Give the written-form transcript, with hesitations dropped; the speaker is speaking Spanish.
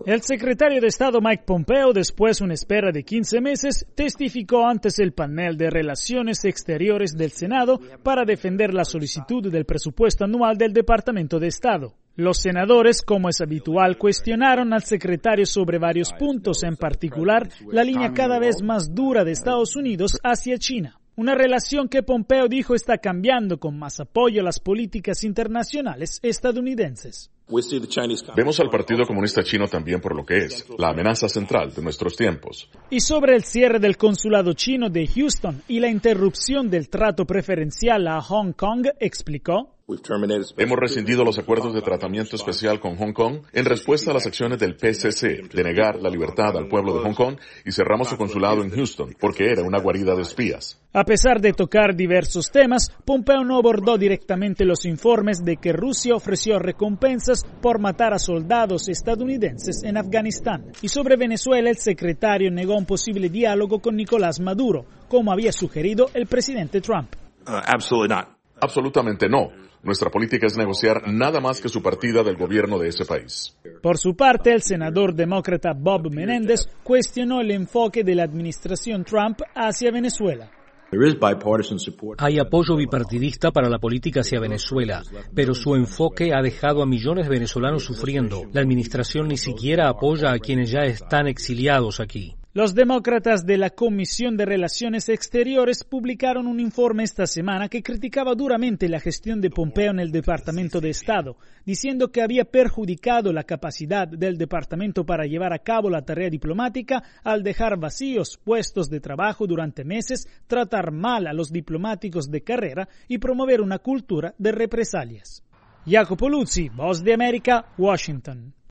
El secretario de Estado Mike Pompeo, después de una espera de 15 meses, testificó ante el panel de Relaciones Exteriores del Senado para defender la solicitud del presupuesto anual del Departamento de Estado. Los senadores, como es habitual, cuestionaron al secretario sobre varios puntos, en particular la línea cada vez más dura de Estados Unidos hacia China. Una relación que Pompeo dijo está cambiando con más apoyo a las políticas internacionales estadounidenses. Vemos al Partido Comunista Chino también por lo que es, la amenaza central de nuestros tiempos. Y sobre el cierre del consulado chino de Houston y la interrupción del trato preferencial a Hong Kong, explicó: Hemos rescindido los acuerdos de tratamiento especial con Hong Kong en respuesta a las acciones del PCC de negar la libertad al pueblo de Hong Kong y cerramos su consulado en Houston porque era una guarida de espías. A pesar de tocar diversos temas, Pompeo no abordó directamente los informes de que Rusia ofreció recompensas por matar a soldados estadounidenses en Afganistán. Y sobre Venezuela, el secretario negó un posible diálogo con Nicolás Maduro, como había sugerido el presidente Trump. Absolutamente no. Nuestra política es negociar nada más que su partida del gobierno de ese país. Por su parte, el senador demócrata Bob Menéndez cuestionó el enfoque de la administración Trump hacia Venezuela. Hay apoyo bipartidista para la política hacia Venezuela, pero su enfoque ha dejado a millones de venezolanos sufriendo. La administración ni siquiera apoya a quienes ya están exiliados aquí. Los demócratas de la Comisión de Relaciones Exteriores publicaron un informe esta semana que criticaba duramente la gestión de Pompeo en el Departamento de Estado, diciendo que había perjudicado la capacidad del departamento para llevar a cabo la tarea diplomática al dejar vacíos puestos de trabajo durante meses, tratar mal a los diplomáticos de carrera y promover una cultura de represalias. Jacopo Luzzi, Voz de América, Washington.